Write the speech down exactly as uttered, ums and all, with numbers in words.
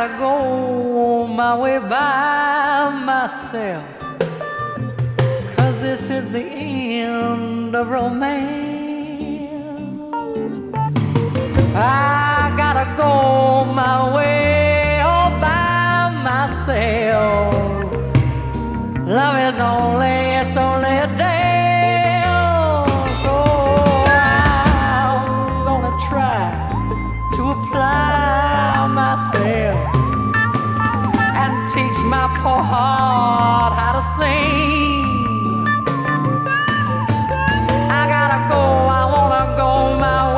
gotta go my way by myself, 'cause this is the end of romance. I gotta go my way all by myself. Love is only, it's only a day, so I'm gonna try to apply myself and teach my poor heart how to sing. I gotta go, I wanna go my way